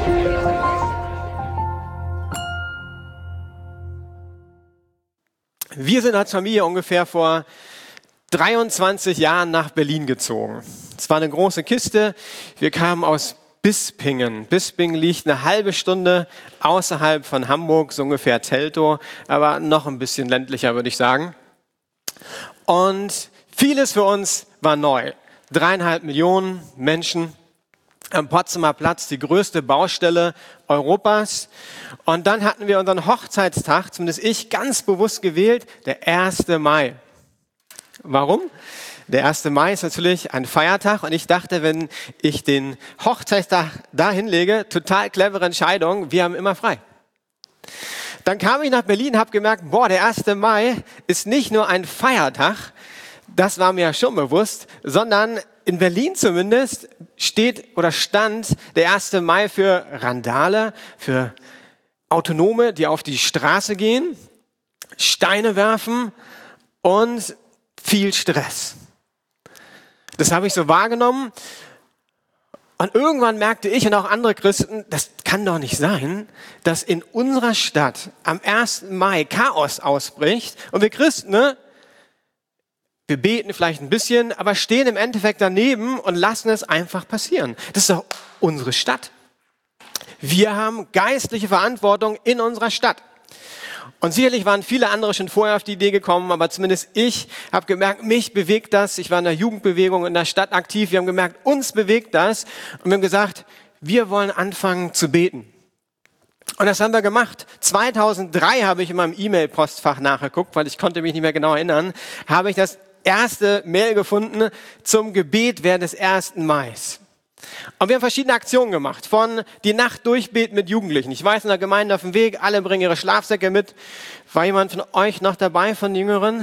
Wir sind als Familie ungefähr vor 23 Jahren nach Berlin gezogen. Es war eine große Kiste. Wir kamen aus Bispingen. Bispingen liegt eine halbe Stunde außerhalb von Hamburg, so ungefähr Teltow, aber noch ein bisschen ländlicher, würde ich sagen. Und vieles für uns war neu. 3,5 Millionen Menschen am Potsdamer Platz, die größte Baustelle Europas. Und dann hatten wir unseren Hochzeitstag, zumindest ich, ganz bewusst gewählt, der 1. Mai. Warum? Der 1. Mai ist natürlich ein Feiertag und ich dachte, wenn ich den Hochzeitstag da hinlege, total clevere Entscheidung, wir haben immer frei. Dann kam ich nach Berlin, habe gemerkt, der 1. Mai ist nicht nur ein Feiertag, das war mir ja schon bewusst, sondern in Berlin zumindest stand der 1. Mai für Randale, für Autonome, die auf die Straße gehen, Steine werfen und viel Stress. Das habe ich so wahrgenommen. Und irgendwann merkte ich und auch andere Christen, das kann doch nicht sein, dass in unserer Stadt am 1. Mai Chaos ausbricht und wir Christen, wir beten vielleicht ein bisschen, aber stehen im Endeffekt daneben und lassen es einfach passieren. Das ist doch unsere Stadt. Wir haben geistliche Verantwortung in unserer Stadt. Und sicherlich waren viele andere schon vorher auf die Idee gekommen, aber zumindest ich habe gemerkt, mich bewegt das. Ich war in der Jugendbewegung in der Stadt aktiv. Wir haben gemerkt, uns bewegt das. Und wir haben gesagt, wir wollen anfangen zu beten. Und das haben wir gemacht. 2003 habe ich in meinem E-Mail-Postfach nachgeguckt, weil ich konnte mich nicht mehr genau erinnern, habe ich das erste Mail gefunden zum Gebet während des 1. Mais. Und wir haben verschiedene Aktionen gemacht, von die Nacht durchbeten mit Jugendlichen. Ich weiß, in der Gemeinde auf dem Weg, alle bringen ihre Schlafsäcke mit. War jemand von euch noch dabei, von den Jüngeren?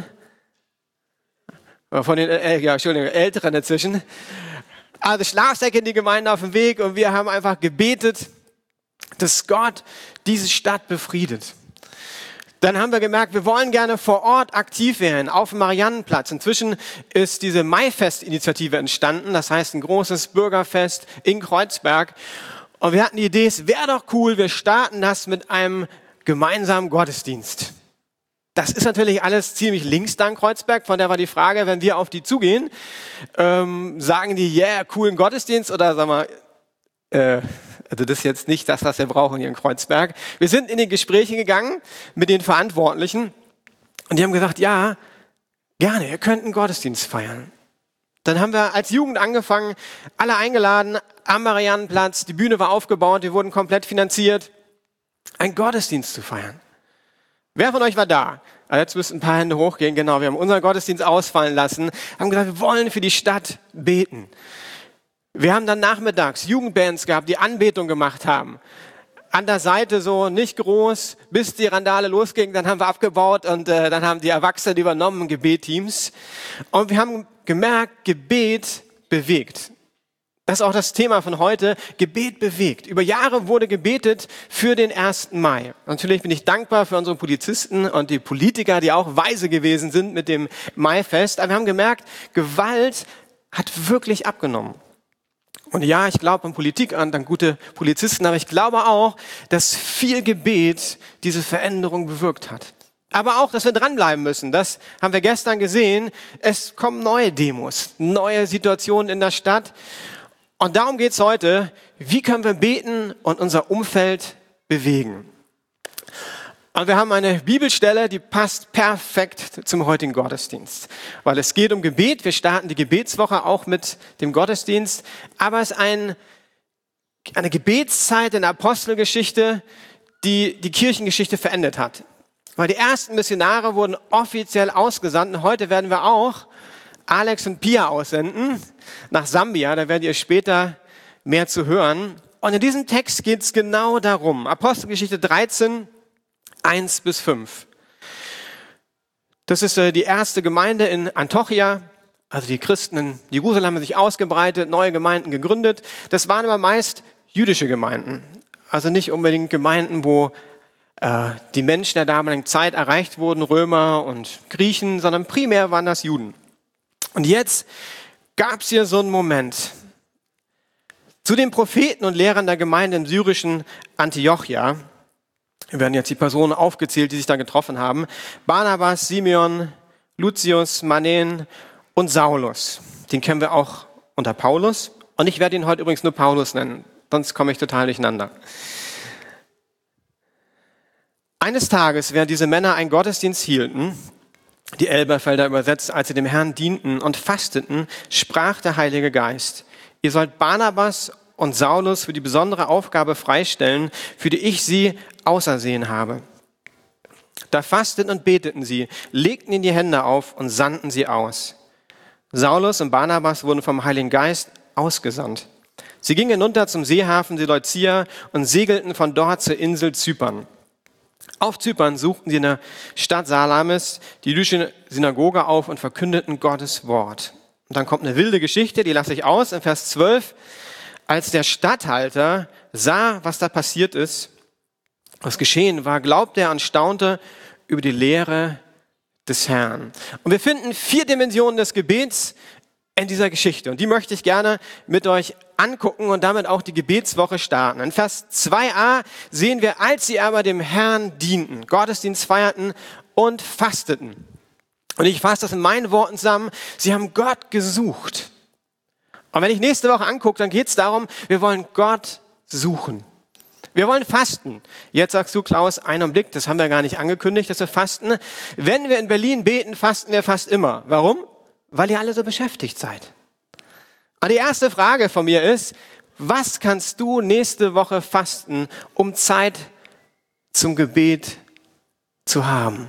Von den Älteren inzwischen. Also Schlafsäcke in die Gemeinde auf dem Weg und wir haben einfach gebetet, dass Gott diese Stadt befriedet. Dann haben wir gemerkt, wir wollen gerne vor Ort aktiv werden, auf dem Mariannenplatz. Inzwischen ist diese Maifest-Initiative entstanden, das heißt ein großes Bürgerfest in Kreuzberg. Und wir hatten die Idee, es wäre doch cool, wir starten das mit einem gemeinsamen Gottesdienst. Das ist natürlich alles ziemlich links da in Kreuzberg, von der war die Frage, wenn wir auf die zugehen, sagen die, coolen Gottesdienst oder sagen wir, also das ist jetzt nicht das, was wir brauchen hier in Kreuzberg. Wir sind in die Gespräche gegangen mit den Verantwortlichen und die haben gesagt, ja, gerne, ihr könnt einen Gottesdienst feiern. Dann haben wir als Jugend angefangen, alle eingeladen am Mariannenplatz, die Bühne war aufgebaut, wir wurden komplett finanziert, einen Gottesdienst zu feiern. Wer von euch war da? Also jetzt müssen ein paar Hände hochgehen, genau, wir haben unseren Gottesdienst ausfallen lassen, haben gesagt, wir wollen für die Stadt beten. Wir haben dann nachmittags Jugendbands gehabt, die Anbetung gemacht haben. An der Seite so nicht groß, bis die Randale losging, dann haben wir abgebaut und dann haben die Erwachsenen übernommen, Gebetteams. Und wir haben gemerkt, Gebet bewegt. Das ist auch das Thema von heute, Gebet bewegt. Über Jahre wurde gebetet für den 1. Mai. Natürlich bin ich dankbar für unsere Polizisten und die Politiker, die auch weise gewesen sind mit dem Maifest. Aber wir haben gemerkt, Gewalt hat wirklich abgenommen. Und ja, ich glaube an Politik, an gute Polizisten, aber ich glaube auch, dass viel Gebet diese Veränderung bewirkt hat. Aber auch, dass wir dranbleiben müssen. Das haben wir gestern gesehen. Es kommen neue Demos, neue Situationen in der Stadt. Und darum geht es heute. Wie können wir beten und unser Umfeld bewegen? Und wir haben eine Bibelstelle, die passt perfekt zum heutigen Gottesdienst. Weil es geht um Gebet. Wir starten die Gebetswoche auch mit dem Gottesdienst. Aber es ist eine Gebetszeit in der Apostelgeschichte, die die Kirchengeschichte verändert hat. Weil die ersten Missionare wurden offiziell ausgesandt. Und heute werden wir auch Alex und Pia aussenden nach Sambia. Da werdet ihr später mehr zu hören. Und in diesem Text geht es genau darum. Apostelgeschichte 13, 1 bis 5. Das ist die erste Gemeinde in Antiochia. Also die Christen in Jerusalem haben sich ausgebreitet, neue Gemeinden gegründet. Das waren aber meist jüdische Gemeinden. Also nicht unbedingt Gemeinden, wo die Menschen der damaligen Zeit erreicht wurden, Römer und Griechen, sondern primär waren das Juden. Und jetzt gab es hier so einen Moment. Zu den Propheten und Lehrern der Gemeinde im syrischen Antiochia, wir werden jetzt die Personen aufgezählt, die sich da getroffen haben: Barnabas, Simeon, Lucius, Manen und Saulus. Den kennen wir auch unter Paulus. Und ich werde ihn heute übrigens nur Paulus nennen, sonst komme ich total durcheinander. Eines Tages, während diese Männer einen Gottesdienst hielten, die Elberfelder übersetzt, als sie dem Herrn dienten und fasteten, sprach der Heilige Geist: Ihr sollt Barnabas und Saulus für die besondere Aufgabe freistellen, für die ich sie ausersehen habe. Da fasteten und beteten sie, legten ihnen die Hände auf und sandten sie aus. Saulus und Barnabas wurden vom Heiligen Geist ausgesandt. Sie gingen hinunter zum Seehafen Seleucia und segelten von dort zur Insel Zypern. Auf Zypern suchten sie in der Stadt Salamis die jüdische Synagoge auf und verkündeten Gottes Wort. Und dann kommt eine wilde Geschichte, die lasse ich aus, in Vers 12. Als der Statthalter sah, was da passiert ist, was geschehen war, glaubte er und staunte über die Lehre des Herrn. Und wir finden 4 Dimensionen des Gebets in dieser Geschichte. Und die möchte ich gerne mit euch angucken und damit auch die Gebetswoche starten. In Vers 2a sehen wir, als sie aber dem Herrn dienten, Gottesdienst feierten und fasteten. Und ich fasse das in meinen Worten zusammen: Sie haben Gott gesucht. Und wenn ich nächste Woche angucke, dann geht es darum, wir wollen Gott suchen. Wir wollen fasten. Jetzt sagst du, Klaus, einen Augenblick, das haben wir gar nicht angekündigt, dass wir fasten. Wenn wir in Berlin beten, fasten wir fast immer. Warum? Weil ihr alle so beschäftigt seid. Und die erste Frage von mir ist: Was kannst du nächste Woche fasten, um Zeit zum Gebet zu haben?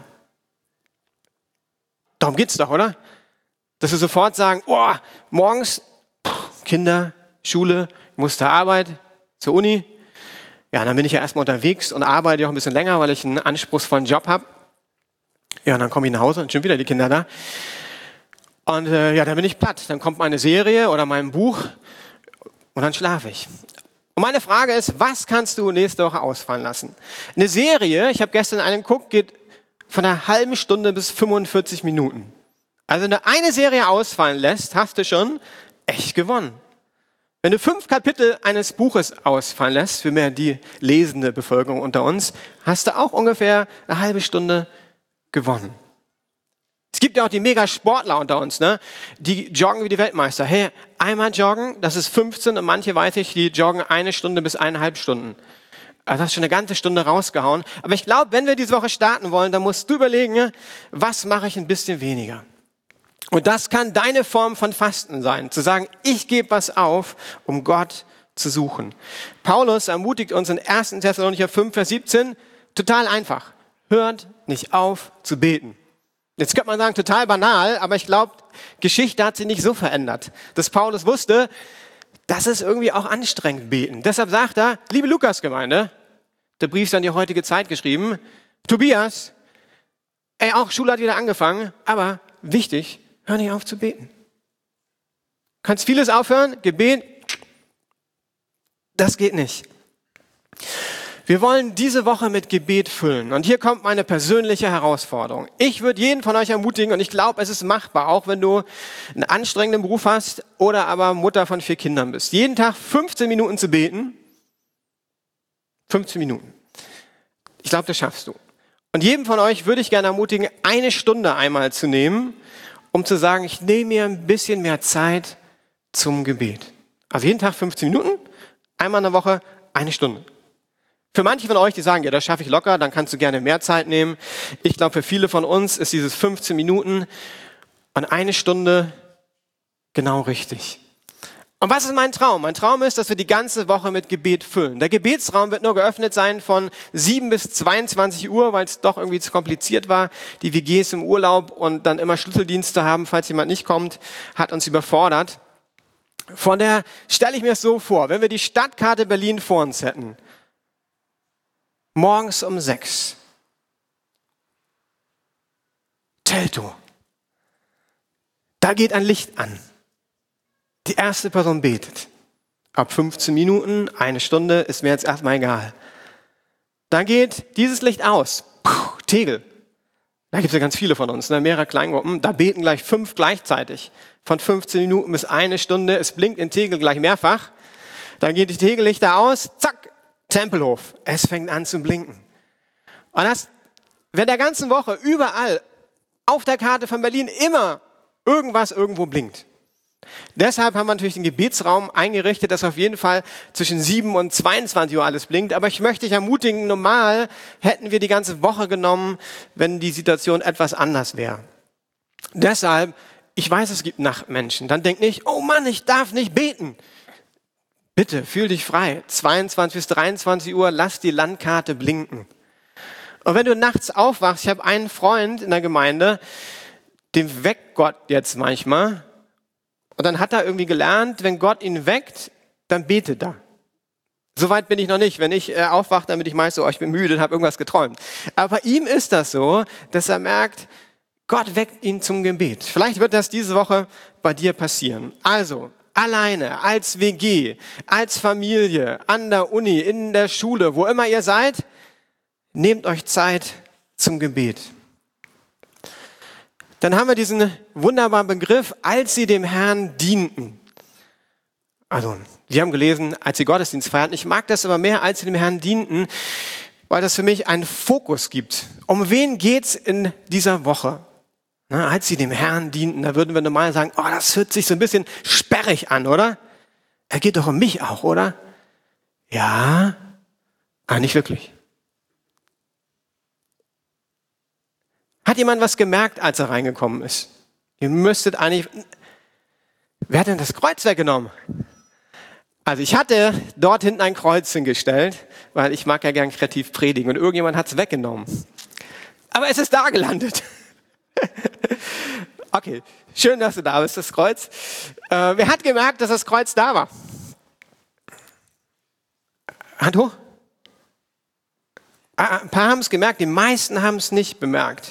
Darum geht's doch, oder? Dass wir sofort sagen: Oh, morgens Kinder, Schule, ich muss zur Arbeit, zur Uni. Ja, dann bin ich ja erstmal unterwegs und arbeite auch ein bisschen länger, weil ich einen anspruchsvollen Job habe. Ja, und dann komme ich nach Hause und schon wieder die Kinder da. Und ja, dann bin ich platt. Dann kommt meine Serie oder mein Buch und dann schlafe ich. Und meine Frage ist: Was kannst du nächste Woche ausfallen lassen? Eine Serie, ich habe gestern einen geguckt, geht von einer halben Stunde bis 45 Minuten. Also wenn du eine Serie ausfallen lässt, hast du schon echt gewonnen. Wenn du 5 Kapitel eines Buches ausfallen lässt, für mehr die lesende Bevölkerung unter uns, hast du auch ungefähr eine halbe Stunde gewonnen. Es gibt ja auch die Mega-Sportler unter uns, ne? Die joggen wie die Weltmeister. Hey, einmal joggen, das ist 15, und manche, weiß ich, die joggen 1 Stunde bis 1,5 Stunden. Also hast du schon eine ganze Stunde rausgehauen. Aber ich glaube, wenn wir diese Woche starten wollen, dann musst du überlegen, was mache ich ein bisschen weniger? Und das kann deine Form von Fasten sein, zu sagen, ich gebe was auf, um Gott zu suchen. Paulus ermutigt uns in 1. Thessalonicher 5, Vers 17, total einfach: Hört nicht auf zu beten. Jetzt könnte man sagen, total banal, aber ich glaube, Geschichte hat sich nicht so verändert, dass Paulus wusste, das ist irgendwie auch anstrengend, beten. Deshalb sagt er: Liebe Lukas-Gemeinde, der Brief ist an die heutige Zeit geschrieben, Tobias, auch Schule hat wieder angefangen, aber wichtig, hör nicht auf zu beten. Kannst vieles aufhören, Gebet, das geht nicht. Wir wollen diese Woche mit Gebet füllen. Und hier kommt meine persönliche Herausforderung. Ich würde jeden von euch ermutigen, und ich glaube, es ist machbar, auch wenn du einen anstrengenden Beruf hast oder aber Mutter von 4 Kindern bist, jeden Tag 15 Minuten zu beten. 15 Minuten. Ich glaube, das schaffst du. Und jedem von euch würde ich gerne ermutigen, 1 Stunde einmal zu nehmen, um zu sagen, ich nehme mir ein bisschen mehr Zeit zum Gebet. Also jeden Tag 15 Minuten, einmal in der Woche 1 Stunde. Für manche von euch, die sagen, ja, das schaffe ich locker, dann kannst du gerne mehr Zeit nehmen. Ich glaube, für viele von uns ist dieses 15 Minuten und 1 Stunde genau richtig. Und was ist mein Traum? Mein Traum ist, dass wir die ganze Woche mit Gebet füllen. Der Gebetsraum wird nur geöffnet sein von 7 bis 22 Uhr, weil es doch irgendwie zu kompliziert war. Die WGs im Urlaub und dann immer Schlüsseldienste haben, falls jemand nicht kommt, hat uns überfordert. Von daher stelle ich mir es so vor, wenn wir die Stadtkarte Berlin vor uns hätten, morgens um 6. Teltow. Da geht ein Licht an. Die erste Person betet. Ab 15 Minuten, 1 Stunde, ist mir jetzt erstmal egal. Dann geht dieses Licht aus. Puh, Tegel. Da gibt es ja ganz viele von uns, mehrere Kleingruppen. Da beten gleich 5 gleichzeitig. Von 15 Minuten bis 1 Stunde. Es blinkt in Tegel gleich mehrfach. Dann geht die Tegellichter aus, zack, Tempelhof. Es fängt an zu blinken. Und das, während der ganzen Woche überall auf der Karte von Berlin immer irgendwas irgendwo blinkt. Deshalb haben wir natürlich den Gebetsraum eingerichtet, dass auf jeden Fall zwischen 7 und 22 Uhr alles blinkt. Aber ich möchte dich ermutigen, normal hätten wir die ganze Woche genommen, wenn die Situation etwas anders wäre. Deshalb, ich weiß, es gibt Nachtmenschen. Dann denk nicht, oh Mann, ich darf nicht beten. Bitte, fühl dich frei. 22 bis 23 Uhr, lass die Landkarte blinken. Und wenn du nachts aufwachst, ich habe einen Freund in der Gemeinde, den weckt Gott jetzt manchmal. Und dann hat er irgendwie gelernt, wenn Gott ihn weckt, dann betet er. Soweit bin ich noch nicht. Wenn ich aufwache, dann bin ich meist so, oh, ich bin müde und habe irgendwas geträumt. Aber bei ihm ist das so, dass er merkt, Gott weckt ihn zum Gebet. Vielleicht wird das diese Woche bei dir passieren. Also, alleine, als WG, als Familie, an der Uni, in der Schule, wo immer ihr seid, nehmt euch Zeit zum Gebet. Dann haben wir diesen wunderbaren Begriff, als sie dem Herrn dienten. Also, wir haben gelesen, als sie Gottesdienst feierten. Ich mag das aber mehr, als sie dem Herrn dienten, weil das für mich einen Fokus gibt. Um wen geht's in dieser Woche? Na, als sie dem Herrn dienten, da würden wir normal sagen, oh, das hört sich so ein bisschen sperrig an, oder? Er geht doch um mich auch, oder? Ja, aber nicht wirklich. Hat jemand was gemerkt, als er reingekommen ist? Ihr müsstet eigentlich... Wer hat denn das Kreuz weggenommen? Also ich hatte dort hinten ein Kreuz hingestellt, weil ich mag ja gern kreativ predigen und irgendjemand hat es weggenommen. Aber es ist da gelandet. Okay, schön, dass du da bist, das Kreuz. Wer hat gemerkt, dass das Kreuz da war? Hand hoch. Ein paar haben es gemerkt, die meisten haben es nicht bemerkt.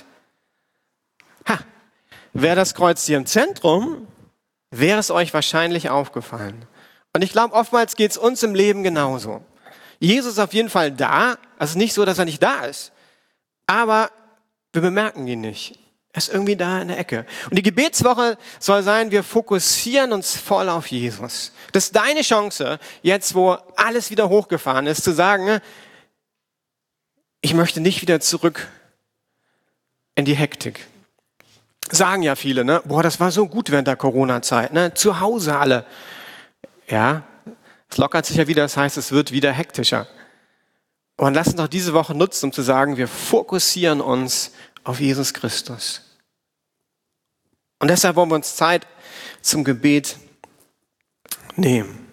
Wäre das Kreuz hier im Zentrum, wäre es euch wahrscheinlich aufgefallen. Und ich glaube, oftmals geht es uns im Leben genauso. Jesus ist auf jeden Fall da, also nicht so, dass er nicht da ist, aber wir bemerken ihn nicht. Er ist irgendwie da in der Ecke. Und die Gebetswoche soll sein, wir fokussieren uns voll auf Jesus. Das ist deine Chance, jetzt wo alles wieder hochgefahren ist, zu sagen, ich möchte nicht wieder zurück in die Hektik. Sagen ja viele, ne? Boah, das war so gut während der Corona-Zeit, ne? Zu Hause alle. Ja, es lockert sich ja wieder, das heißt, es wird wieder hektischer. Und lass uns doch diese Woche nutzen, um zu sagen, wir fokussieren uns auf Jesus Christus. Und deshalb wollen wir uns Zeit zum Gebet nehmen.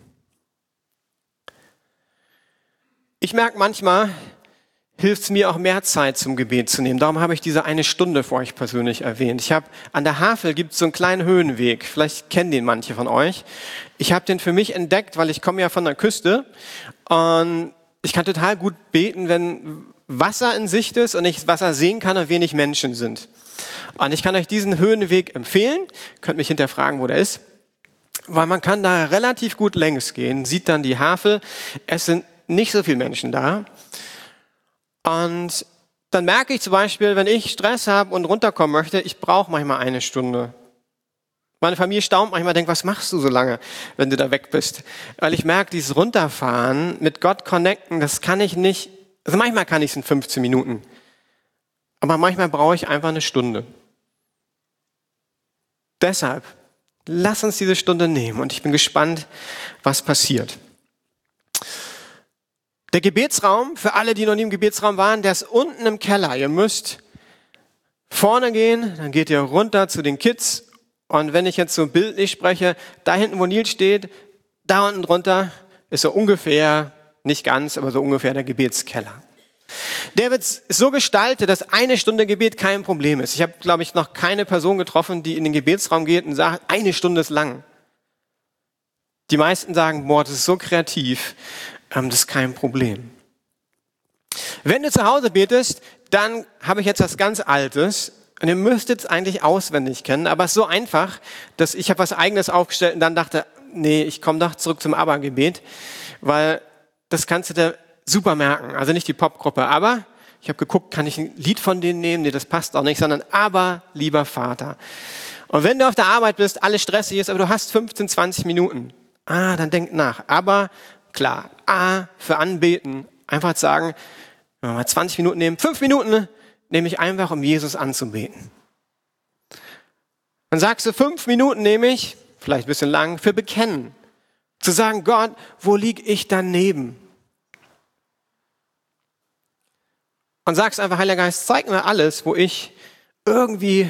Ich merke manchmal, hilft es mir auch mehr Zeit zum Gebet zu nehmen. Darum habe ich diese 1 Stunde für euch persönlich erwähnt. Ich habe an der Havel gibt es so einen kleinen Höhenweg. Vielleicht kennen den manche von euch. Ich habe den für mich entdeckt, weil ich komme ja von der Küste und ich kann total gut beten, wenn Wasser in Sicht ist und ich Wasser sehen kann und wenig Menschen sind. Und ich kann euch diesen Höhenweg empfehlen. Könnt mich hinterfragen, wo der ist. Weil man kann da relativ gut längs gehen, sieht dann die Havel. Es sind nicht so viele Menschen da. Und dann merke ich zum Beispiel, wenn ich Stress habe und runterkommen möchte, ich brauche manchmal 1 Stunde. Meine Familie staunt manchmal, denkt, was machst du so lange, wenn du da weg bist? Weil ich merke, dieses Runterfahren, mit Gott connecten, das kann ich nicht, also manchmal kann ich es in 15 Minuten. Aber manchmal brauche ich einfach 1 Stunde. Deshalb, lass uns diese Stunde nehmen und ich bin gespannt, was passiert. Der Gebetsraum, für alle, die noch nie im Gebetsraum waren, der ist unten im Keller. Ihr müsst vorne gehen, dann geht ihr runter zu den Kids. Und wenn ich jetzt so bildlich spreche, da hinten, wo Nils steht, da unten drunter ist so ungefähr, nicht ganz, aber so ungefähr der Gebetskeller. Der wird so gestaltet, dass 1 Stunde Gebet kein Problem ist. Ich habe, glaube ich, noch keine Person getroffen, die in den Gebetsraum geht und sagt, 1 Stunde ist lang. Die meisten sagen, boah, das ist so kreativ. Das ist kein Problem. Wenn du zu Hause betest, dann habe ich jetzt was ganz Altes und ihr müsstet es eigentlich auswendig kennen, aber es ist so einfach, dass ich habe was Eigenes aufgestellt und dann dachte, nee, ich komme doch zurück zum Abba-Gebet, weil das kannst du dir super merken. Also nicht die Popgruppe, aber ich habe geguckt, kann ich ein Lied von denen nehmen? Nee, das passt auch nicht, sondern aber, lieber Vater. Und wenn du auf der Arbeit bist, alles stressig ist, aber du hast 15, 20 Minuten, dann denk nach. Aber klar. A, für Anbeten. Einfach sagen, wenn wir mal 20 Minuten nehmen, 5 Minuten nehme ich einfach, um Jesus anzubeten. Dann sagst du, 5 Minuten nehme ich, vielleicht ein bisschen lang, für Bekennen. Zu sagen, Gott, wo liege ich daneben? Und sagst einfach, Heiliger Geist, zeig mir alles, wo ich irgendwie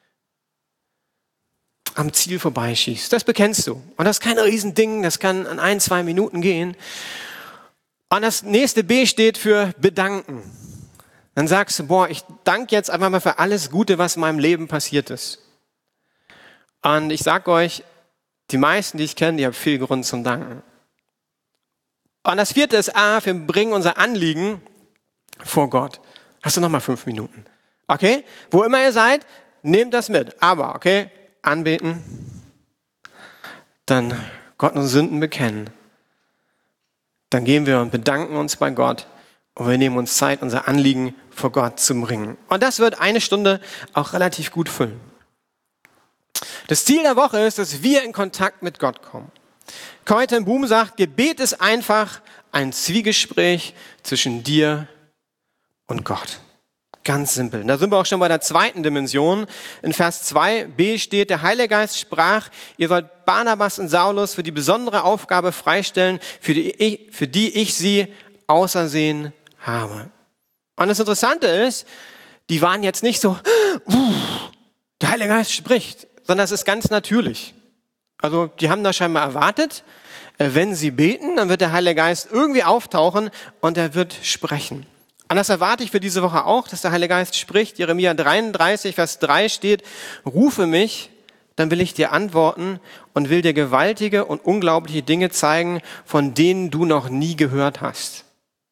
am Ziel vorbeischießt. Das bekennst du. Und das ist kein Riesending, das kann an 1, 2 Minuten gehen. Und das nächste B steht für bedanken. Dann sagst du, ich danke jetzt einfach mal für alles Gute, was in meinem Leben passiert ist. Und ich sage euch, die meisten, die ich kenne, die haben viel Grund zum Danken. Und das vierte ist A, wir bringen unser Anliegen vor Gott. Hast du nochmal 5 Minuten? Okay? Wo immer ihr seid, nehmt das mit. Aber, okay, anbeten, dann Gott unsere Sünden bekennen. Dann gehen wir und bedanken uns bei Gott und wir nehmen uns Zeit, unser Anliegen vor Gott zu bringen. Und das wird 1 Stunde auch relativ gut füllen. Das Ziel der Woche ist, dass wir in Kontakt mit Gott kommen. Corrie ten Boom sagt, Gebet ist einfach ein Zwiegespräch zwischen dir und Gott. Ganz simpel. Da sind wir auch schon bei der zweiten Dimension. In Vers 2b steht, der Heilige Geist sprach, ihr sollt Barnabas und Saulus für die besondere Aufgabe freistellen, für die ich sie ausersehen habe. Und das Interessante ist, die waren jetzt nicht so, der Heilige Geist spricht, sondern es ist ganz natürlich. Also die haben da scheinbar erwartet, wenn sie beten, dann wird der Heilige Geist irgendwie auftauchen und er wird sprechen. Und das erwarte ich für diese Woche auch, dass der Heilige Geist spricht. Jeremia 33, Vers 3 steht, rufe mich, dann will ich dir antworten und will dir gewaltige und unglaubliche Dinge zeigen, von denen du noch nie gehört hast.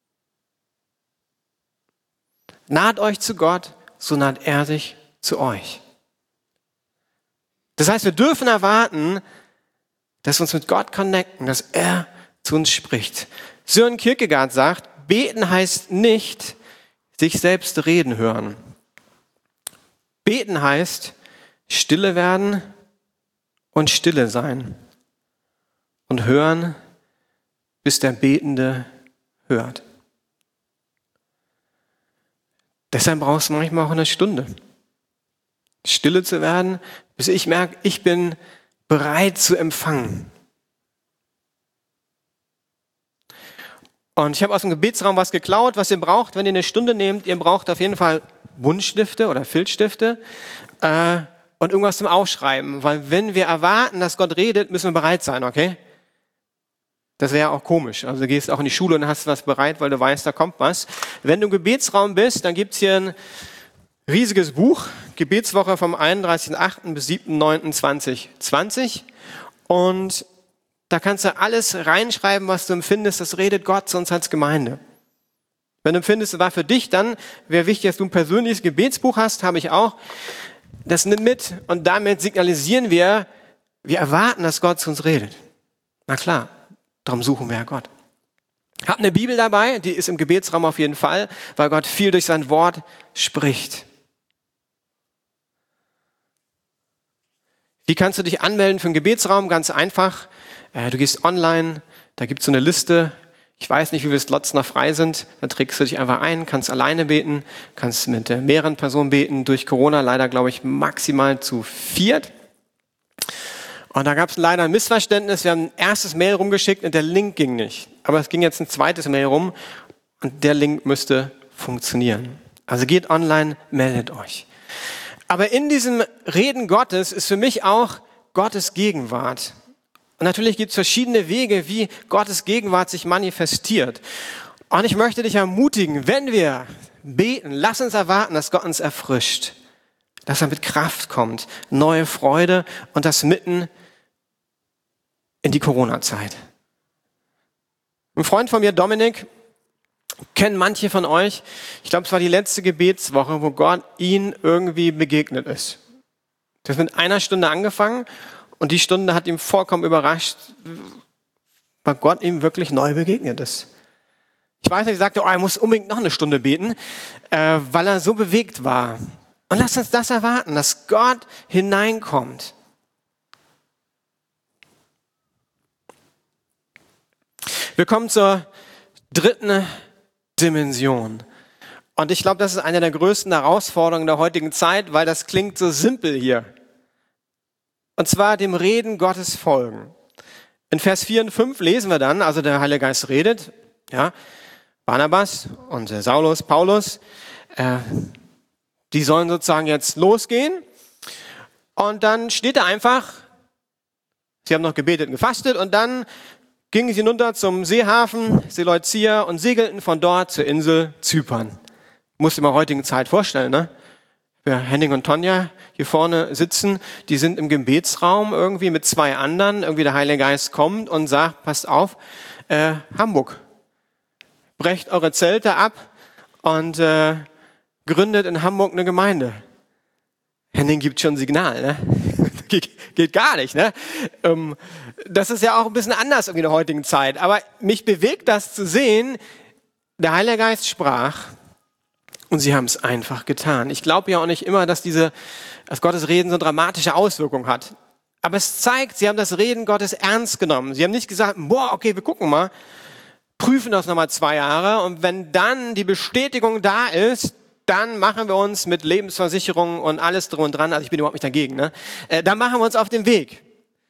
Naht euch zu Gott, so naht er sich zu euch. Das heißt, wir dürfen erwarten, dass wir uns mit Gott connecten, dass er zu uns spricht. Søren Kierkegaard sagt, beten heißt nicht, sich selbst reden hören. Beten heißt, stille werden und stille sein. Und hören, bis der Betende hört. Deshalb brauchst du manchmal auch 1 Stunde. Stille zu werden, bis ich merke, ich bin bereit zu empfangen. Und ich habe aus dem Gebetsraum was geklaut, was ihr braucht, wenn ihr 1 Stunde nehmt. Ihr braucht auf jeden Fall Buntstifte oder Filzstifte und irgendwas zum Aufschreiben. Weil wenn wir erwarten, dass Gott redet, müssen wir bereit sein, okay? Das wäre auch komisch. Also du gehst auch in die Schule und hast was bereit, weil du weißt, da kommt was. Wenn du im Gebetsraum bist, dann gibt's hier ein riesiges Buch, Gebetswoche vom 31.08. bis 7.09.2020. Und da kannst du alles reinschreiben, was du empfindest. Das redet Gott zu uns als Gemeinde. Wenn du empfindest, es war für dich, dann wäre wichtig, dass du ein persönliches Gebetsbuch hast, habe ich auch. Das nimm mit und damit signalisieren wir erwarten, dass Gott zu uns redet. Na klar, darum suchen wir ja Gott. Hab eine Bibel dabei, die ist im Gebetsraum auf jeden Fall, weil Gott viel durch sein Wort spricht. Wie kannst du dich anmelden für einen Gebetsraum? Ganz einfach. Du gehst online, da gibt es so eine Liste. Ich weiß nicht, wie viele Slots noch frei sind. Da trägst du dich einfach ein, kannst alleine beten, kannst mit mehreren Personen beten. Durch Corona leider, glaube ich, maximal zu 4. Und da gab es leider ein Missverständnis. Wir haben ein erstes Mail rumgeschickt und der Link ging nicht. Aber es ging jetzt ein zweites Mail rum und der Link müsste funktionieren. Also geht online, meldet euch. Aber in diesem Reden Gottes ist für mich auch Gottes Gegenwart. Und natürlich gibt es verschiedene Wege, wie Gottes Gegenwart sich manifestiert. Und ich möchte dich ermutigen, wenn wir beten, lass uns erwarten, dass Gott uns erfrischt. Dass er mit Kraft kommt, neue Freude und das mitten in die Corona-Zeit. Ein Freund von mir, Dominik, kennen manche von euch. Ich glaube, es war die letzte Gebetswoche, wo Gott ihnen irgendwie begegnet ist. Das hat mit 1 Stunde angefangen und die Stunde hat ihn vollkommen überrascht, weil Gott ihm wirklich neu begegnet ist. Ich weiß nicht, er sagte, er muss unbedingt noch 1 Stunde beten, weil er so bewegt war. Und lasst uns das erwarten, dass Gott hineinkommt. Wir kommen zur dritten Dimension. Und ich glaube, das ist eine der größten Herausforderungen der heutigen Zeit, weil das klingt so simpel hier. Und zwar dem Reden Gottes folgen. In Vers 4 und 5 lesen wir dann, also der Heilige Geist redet, ja, Barnabas und Saulus, Paulus, die sollen sozusagen jetzt losgehen. Und dann steht da einfach, sie haben noch gebetet und gefastet und dann gingen sie hinunter zum Seehafen Seleucia und segelten von dort zur Insel Zypern. Muss dir mal heutigen Zeit vorstellen, ne? Henning und Tonja hier vorne sitzen, die sind im Gebetsraum irgendwie mit zwei anderen, irgendwie der Heilige Geist kommt und sagt, passt auf, Hamburg, brecht eure Zelte ab und gründet in Hamburg eine Gemeinde. Henning gibt schon ein Signal, ne? Geht gar nicht, ne? Das ist ja auch ein bisschen anders irgendwie in der heutigen Zeit. Aber mich bewegt das zu sehen, der Heilige Geist sprach und sie haben es einfach getan. Ich glaube ja auch nicht immer, dass Gottes Reden so dramatische Auswirkungen hat. Aber es zeigt, sie haben das Reden Gottes ernst genommen. Sie haben nicht gesagt, boah, okay, wir gucken mal, prüfen das nochmal 2 Jahre und wenn dann die Bestätigung da ist, dann machen wir uns mit Lebensversicherung und alles drum und dran, also ich bin überhaupt nicht dagegen, ne? Dann machen wir uns auf den Weg.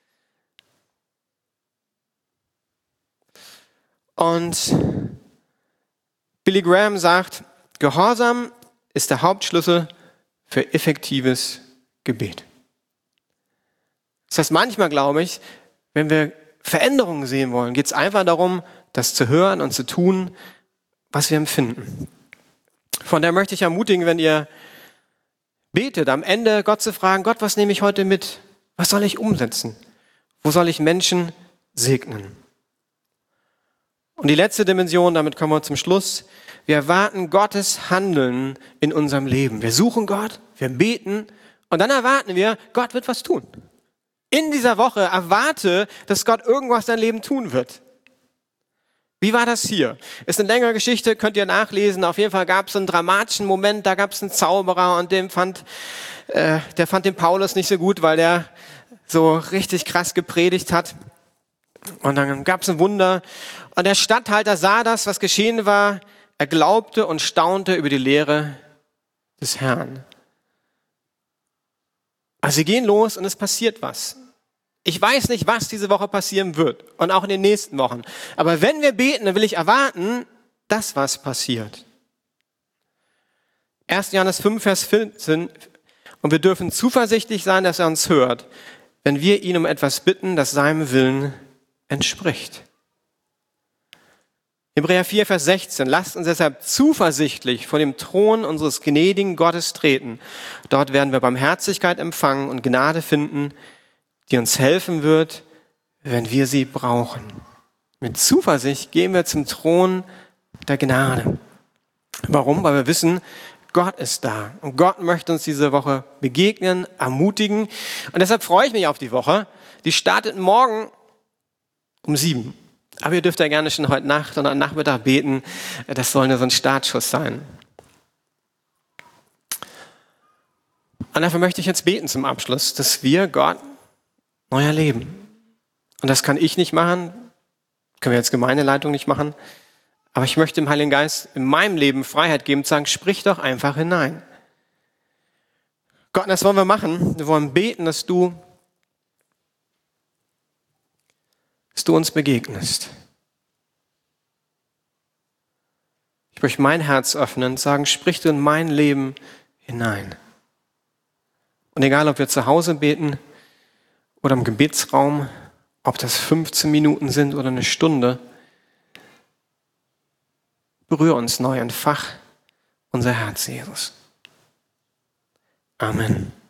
Und Billy Graham sagt, Gehorsam ist der Hauptschlüssel für effektives Gebet. Das heißt, manchmal glaube ich, wenn wir Veränderungen sehen wollen, geht es einfach darum, das zu hören und zu tun, was wir empfinden. Von daher möchte ich ermutigen, wenn ihr betet, am Ende Gott zu fragen, Gott, was nehme ich heute mit? Was soll ich umsetzen? Wo soll ich Menschen segnen? Und die letzte Dimension, damit kommen wir zum Schluss. Wir erwarten Gottes Handeln in unserem Leben. Wir suchen Gott, wir beten und dann erwarten wir, Gott wird was tun. In dieser Woche erwarte, dass Gott irgendwas in deinem Leben tun wird. Wie war das hier? Ist eine längere Geschichte, könnt ihr nachlesen. Auf jeden Fall gab es einen dramatischen Moment, da gab es einen Zauberer und der fand den Paulus nicht so gut, weil der so richtig krass gepredigt hat. Und dann gab es ein Wunder und der Statthalter sah das, was geschehen war. Er glaubte und staunte über die Lehre des Herrn. Also sie gehen los und es passiert was. Ich weiß nicht, was diese Woche passieren wird und auch in den nächsten Wochen. Aber wenn wir beten, dann will ich erwarten, dass was passiert. 1. Johannes 5, Vers 14. Und wir dürfen zuversichtlich sein, dass er uns hört, wenn wir ihn um etwas bitten, das seinem Willen entspricht. Hebräer 4, Vers 16. Lasst uns deshalb zuversichtlich vor dem Thron unseres gnädigen Gottes treten. Dort werden wir Barmherzigkeit empfangen und Gnade finden, die uns helfen wird, wenn wir sie brauchen. Mit Zuversicht gehen wir zum Thron der Gnade. Warum? Weil wir wissen, Gott ist da. Und Gott möchte uns diese Woche begegnen, ermutigen. Und deshalb freue ich mich auf die Woche. Die startet morgen um 7. Aber ihr dürft ja gerne schon heute Nacht oder am Nachmittag beten. Das soll nur so ein Startschuss sein. Und dafür möchte ich jetzt beten zum Abschluss, dass wir Gott neu erleben. Und das kann ich nicht machen, können wir als Gemeindeleitung nicht machen. Aber ich möchte dem Heiligen Geist in meinem Leben Freiheit geben, zu sagen, sprich doch einfach hinein. Gott, das wollen wir machen. Wir wollen beten, dass du uns begegnest. Ich möchte mein Herz öffnen und sagen, sprich du in mein Leben hinein. Und egal, ob wir zu Hause beten oder im Gebetsraum, ob das 15 Minuten sind oder eine Stunde, berühre uns neu, entfach unser Herz, Jesus. Amen.